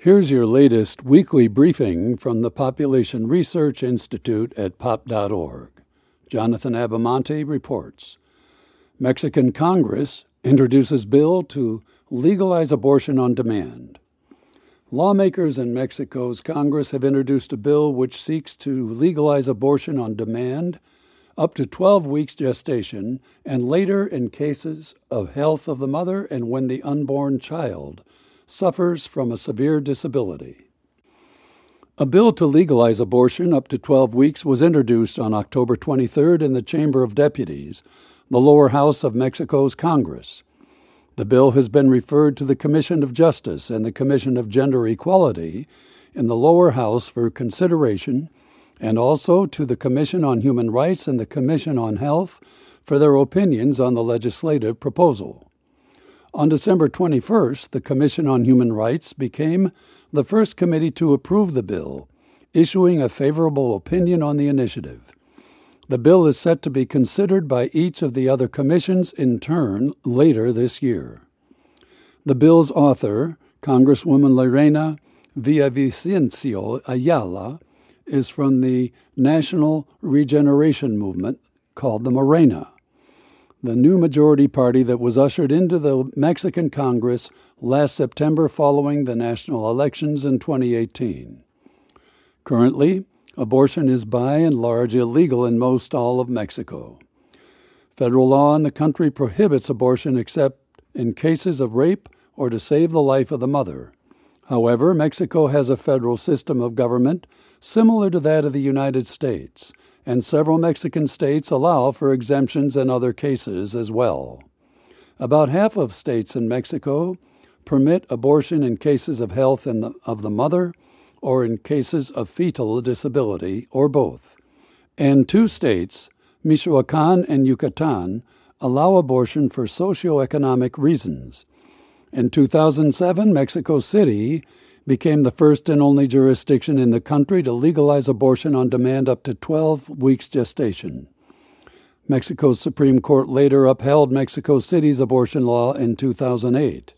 Here's your latest weekly briefing from the Population Research Institute at pop.org. Jonathan Abamonte reports. Mexican Congress introduces bill to legalize abortion on demand. Lawmakers in Mexico's Congress have introduced a bill which seeks to legalize abortion on demand, up to 12 weeks gestation, and later in cases of health of the mother and when the unborn child suffers from a severe disability. A bill to legalize abortion up to 12 weeks was introduced on October 23rd in the Chamber of Deputies, the lower house of Mexico's Congress. The bill has been referred to the Commission of Justice and the Commission of Gender Equality in the lower house for consideration, and also to the Commission on Human Rights and the Commission on Health for their opinions on the legislative proposal. On December 21st, the Commission on Human Rights became the first committee to approve the bill, issuing a favorable opinion on the initiative. The bill is set to be considered by each of the other commissions in turn later this year. The bill's author, Congresswoman Lorena Villavicencio Ayala, is from the National Regeneration Movement called the Morena, the new majority party that was ushered into the Mexican Congress last September following the national elections in 2018. Currently, abortion is by and large illegal in most all of Mexico. Federal law in the country prohibits abortion except in cases of rape or to save the life of the mother. However, Mexico has a federal system of government similar to that of the United States, and several Mexican states allow for exemptions in other cases as well. About half of states in Mexico permit abortion in cases of health of the mother or in cases of fetal disability, or both. And 2 states, Michoacán and Yucatán, allow abortion for socioeconomic reasons. In 2007, Mexico City became the first and only jurisdiction in the country to legalize abortion on demand up to 12 weeks gestation. Mexico's Supreme Court later upheld Mexico City's abortion law in 2008.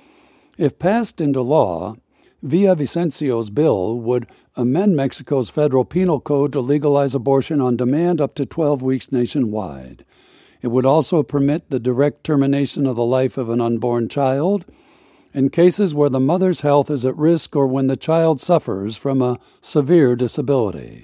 If passed into law, Villavicencio's bill would amend Mexico's federal penal code to legalize abortion on demand up to 12 weeks nationwide. It would also permit the direct termination of the life of an unborn child in cases where the mother's health is at risk or when the child suffers from a severe disability.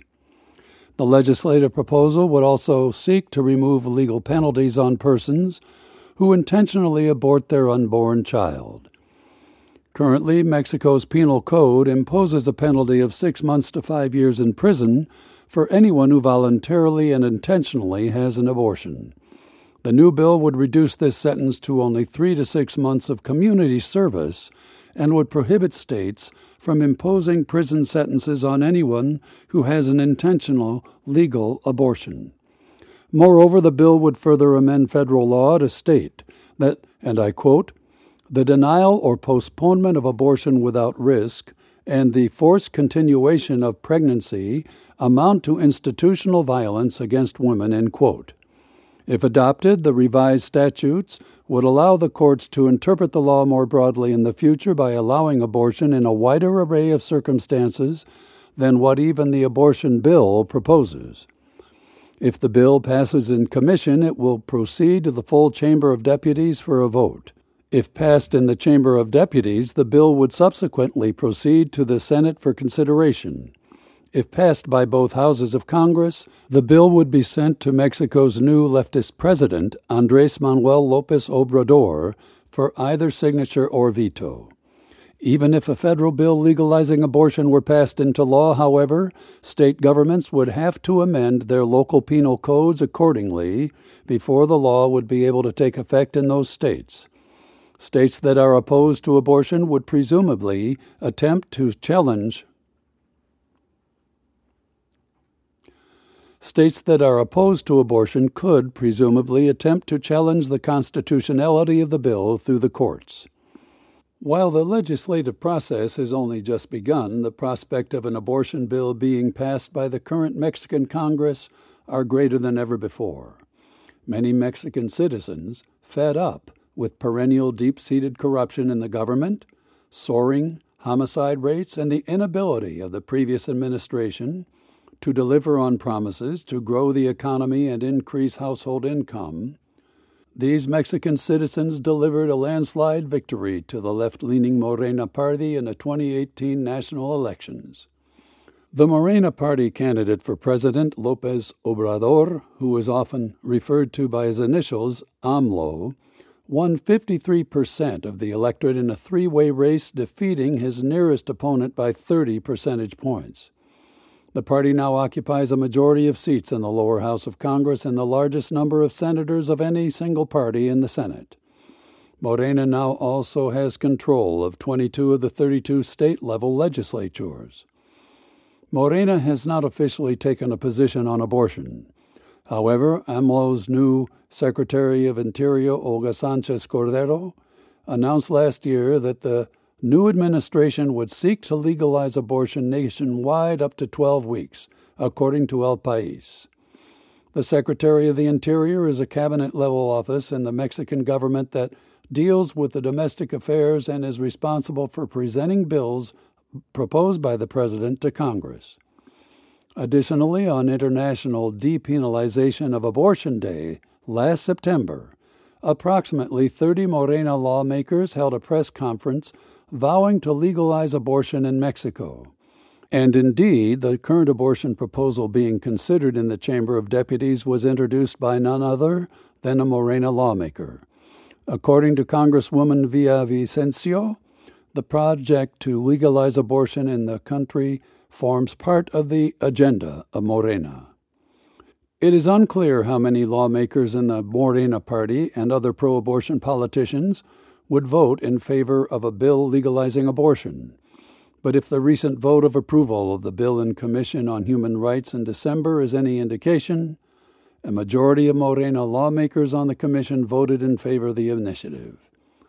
The legislative proposal would also seek to remove legal penalties on persons who intentionally abort their unborn child. Currently, Mexico's penal code imposes a penalty of 6 months to 5 years in prison for anyone who voluntarily and intentionally has an abortion. The new bill would reduce this sentence to only 3 to 6 months of community service and would prohibit states from imposing prison sentences on anyone who has an intentional legal abortion. Moreover, the bill would further amend federal law to state that, and I quote, "The denial or postponement of abortion without risk and the forced continuation of pregnancy amount to institutional violence against women," end quote. If adopted, the revised statutes would allow the courts to interpret the law more broadly in the future by allowing abortion in a wider array of circumstances than what even the abortion bill proposes. If the bill passes in commission, it will proceed to the full Chamber of Deputies for a vote. If passed in the Chamber of Deputies, the bill would subsequently proceed to the Senate for consideration. If passed by both houses of Congress, the bill would be sent to Mexico's new leftist president, Andrés Manuel López Obrador, for either signature or veto. Even if a federal bill legalizing abortion were passed into law, however, state governments would have to amend their local penal codes accordingly before the law would be able to take effect in those states. States that are opposed to abortion would presumably attempt to challenge States that are opposed to abortion could presumably attempt to challenge the constitutionality of the bill through the courts. While the legislative process has only just begun, the prospect of an abortion bill being passed by the current Mexican Congress are greater than ever before. Many Mexican citizens, fed up with perennial deep-seated corruption in the government, soaring homicide rates, and the inability of the previous administration to deliver on promises to grow the economy and increase household income, these Mexican citizens delivered a landslide victory to the left-leaning Morena Party in the 2018 national elections. The Morena Party candidate for president, López Obrador, who is often referred to by his initials, AMLO, won 53% of the electorate in a three-way race, defeating his nearest opponent by 30 percentage points. The party now occupies a majority of seats in the lower house of Congress and the largest number of senators of any single party in the Senate. Morena now also has control of 22 of the 32 state-level legislatures. Morena has not officially taken a position on abortion. However, AMLO's new Secretary of Interior, Olga Sánchez Cordero, announced last year that the new administration would seek to legalize abortion nationwide up to 12 weeks, according to El País. The Secretary of the Interior is a cabinet-level office in the Mexican government that deals with the domestic affairs and is responsible for presenting bills proposed by the President to Congress. Additionally, on International Depenalization of Abortion Day last September, approximately 30 Morena lawmakers held a press conference vowing to legalize abortion in Mexico. And indeed, the current abortion proposal being considered in the Chamber of Deputies was introduced by none other than a Morena lawmaker. According to Congresswoman Villavicencio, the project to legalize abortion in the country forms part of the agenda of Morena. It is unclear how many lawmakers in the Morena Party and other pro-abortion politicians would vote in favor of a bill legalizing abortion. But if the recent vote of approval of the bill in Commission on Human Rights in December is any indication, a majority of Morena lawmakers on the commission voted in favor of the initiative.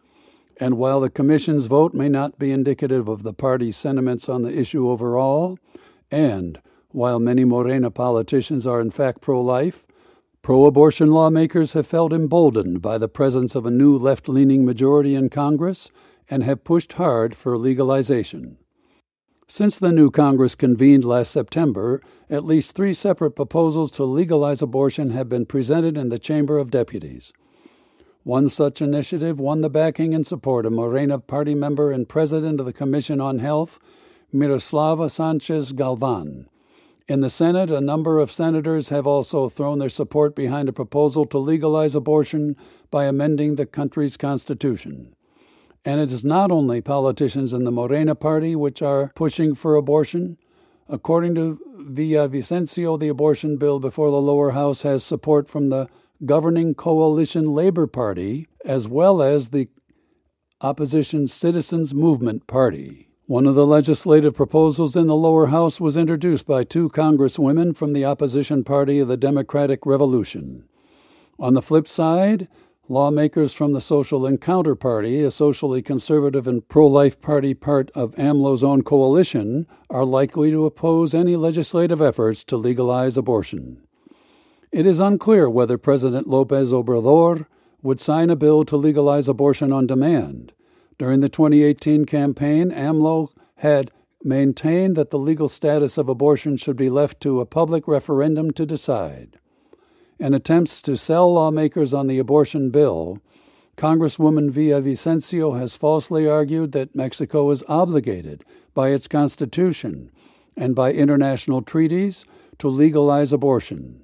And while the commission's vote may not be indicative of the party's sentiments on the issue overall, and while many Morena politicians are in fact pro-life, pro-abortion lawmakers have felt emboldened by the presence of a new left-leaning majority in Congress and have pushed hard for legalization. Since the new Congress convened last September, at least 3 separate proposals to legalize abortion have been presented in the Chamber of Deputies. One such initiative won the backing and support of Morena Party member and President of the Commission on Health, Miroslava Sanchez Galvan. In the Senate, a number of senators have also thrown their support behind a proposal to legalize abortion by amending the country's constitution. And it is not only politicians in the Morena Party which are pushing for abortion. According to Villavicencio, the abortion bill before the lower house has support from the governing coalition Labor Party as well as the opposition Citizens Movement Party. One of the legislative proposals in the lower house was introduced by 2 congresswomen from the opposition party of the Democratic Revolution. On the flip side, lawmakers from the Social Encounter Party, a socially conservative and pro-life party part of AMLO's own coalition, are likely to oppose any legislative efforts to legalize abortion. It is unclear whether President López Obrador would sign a bill to legalize abortion on demand. During the 2018 campaign, AMLO had maintained that the legal status of abortion should be left to a public referendum to decide. In attempts to sell lawmakers on the abortion bill, Congresswoman Villavicencio has falsely argued that Mexico is obligated by its constitution and by international treaties to legalize abortion.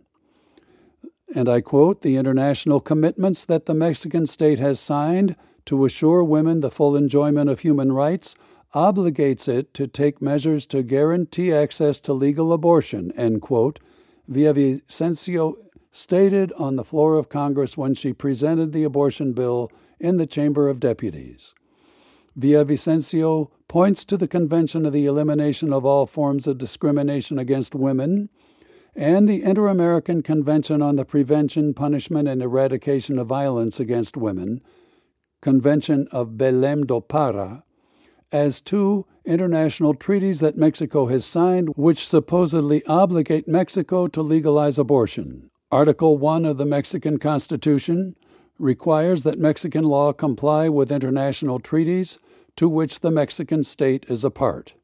And I quote, "The international commitments that the Mexican state has signed to assure women the full enjoyment of human rights obligates it to take measures to guarantee access to legal abortion," end quote, Villavicencio stated on the floor of Congress when she presented the abortion bill in the Chamber of Deputies. Villavicencio points to the Convention of the Elimination of All Forms of Discrimination Against Women and the Inter-American Convention on the Prevention, Punishment, and Eradication of Violence Against Women, Convention of Belém do Pará, as 2 international treaties that Mexico has signed which supposedly obligate Mexico to legalize abortion. Article 1 of the Mexican Constitution requires that Mexican law comply with international treaties to which the Mexican state is a part."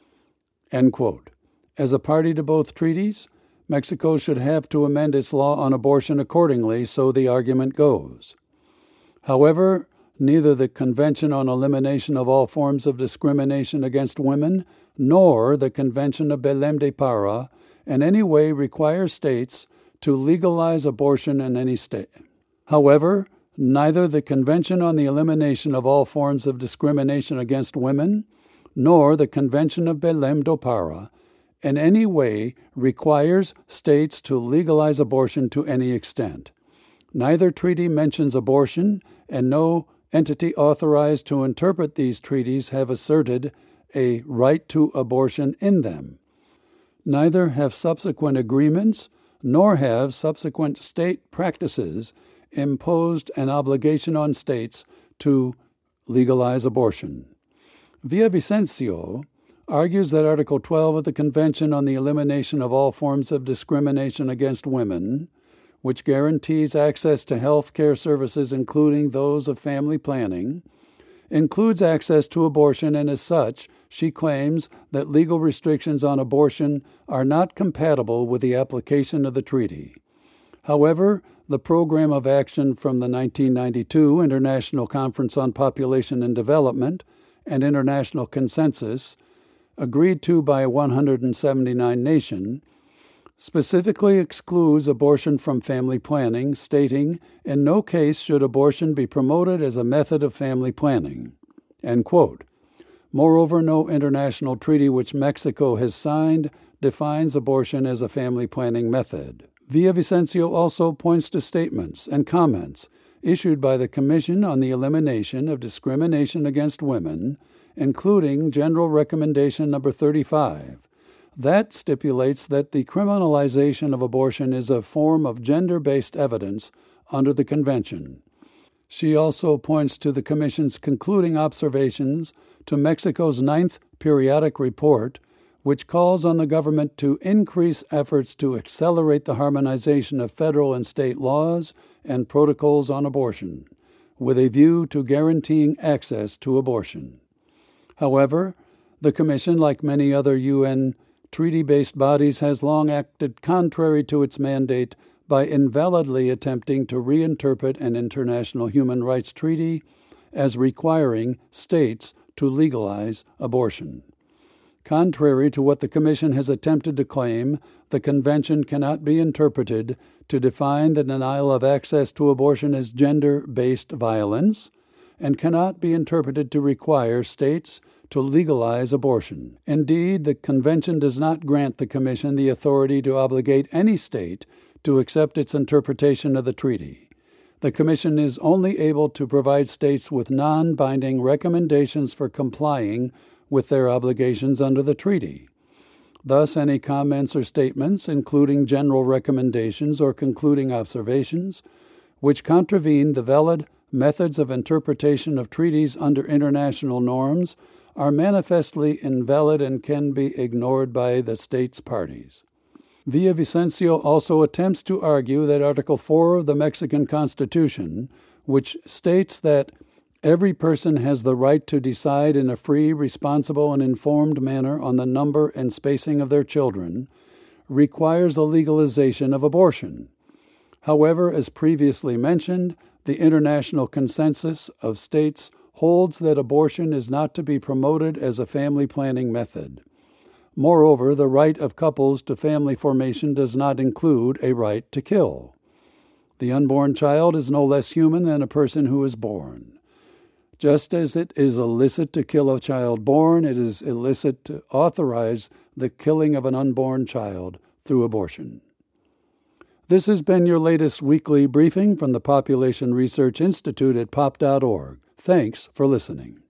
End quote. As a party to both treaties, Mexico should have to amend its law on abortion accordingly, so the argument goes. However, neither the Convention on Elimination of All Forms of Discrimination Against Women nor the Convention of Belém de Pará in any way require states to legalize abortion in any state. However, neither the Convention on the Elimination of All Forms of Discrimination Against Women nor the Convention of Belém do Pará in any way requires states to legalize abortion to any extent. Neither treaty mentions abortion, and no entity authorized to interpret these treaties have asserted a right to abortion in them. Neither have subsequent agreements, nor have subsequent state practices imposed an obligation on states to legalize abortion. Villavicencio argues that Article 12 of the Convention on the Elimination of All Forms of Discrimination Against Women, which guarantees access to health care services including those of family planning, includes access to abortion, and as such, she claims that legal restrictions on abortion are not compatible with the application of the treaty. However, the Program of Action from the 1992 International Conference on Population and Development and International Consensus, agreed to by 179 nations, specifically excludes abortion from family planning, stating, "In no case should abortion be promoted as a method of family planning." End quote. Moreover, no international treaty which Mexico has signed defines abortion as a family planning method. Villavicencio also points to statements and comments issued by the Commission on the Elimination of Discrimination Against Women, including General Recommendation Number 35, that stipulates that the criminalization of abortion is a form of gender-based evidence under the Convention. She also points to the Commission's concluding observations to Mexico's 9th periodic report, which calls on the government to increase efforts to accelerate the harmonization of federal and state laws and protocols on abortion, with a view to guaranteeing access to abortion. However, the Commission, like many other UN treaty-based bodies, has long acted contrary to its mandate by invalidly attempting to reinterpret an international human rights treaty as requiring states to legalize abortion. Contrary to what the Commission has attempted to claim, the Convention cannot be interpreted to define the denial of access to abortion as gender-based violence, and cannot be interpreted to require states to legalize abortion. Indeed, the Convention does not grant the Commission the authority to obligate any state to accept its interpretation of the treaty. The Commission is only able to provide states with non-binding recommendations for complying with their obligations under the treaty. Thus, any comments or statements, including general recommendations or concluding observations, which contravene the valid methods of interpretation of treaties under international norms, are manifestly invalid and can be ignored by the states parties. Villavicencio also attempts to argue that Article 4 of the Mexican Constitution, which states that every person has the right to decide in a free, responsible, and informed manner on the number and spacing of their children, requires the legalization of abortion. However, as previously mentioned, the international consensus of states holds that abortion is not to be promoted as a family planning method. Moreover, the right of couples to family formation does not include a right to kill. The unborn child is no less human than a person who is born. Just as it is illicit to kill a child born, it is illicit to authorize the killing of an unborn child through abortion. This has been your latest weekly briefing from the Population Research Institute at pop.org. Thanks for listening.